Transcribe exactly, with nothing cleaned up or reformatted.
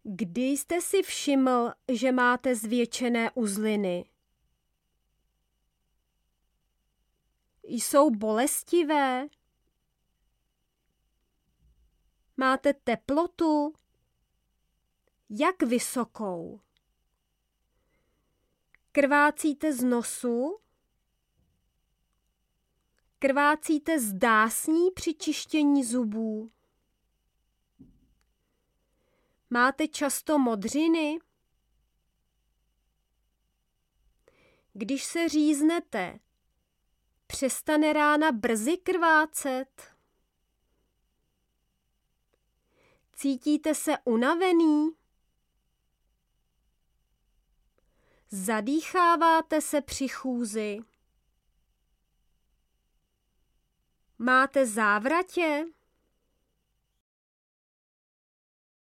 Kdy jste si všiml, že máte zvětšené uzliny? Jsou bolestivé? Máte teplotu? Jak vysokou? Krvácíte z nosu? Krvácíte z dásní při čištění zubů? Máte často modřiny? Když se říznete, přestane rána brzy krvácet? Cítíte se unavený? Zadýcháváte se při chůzi? Máte závratě?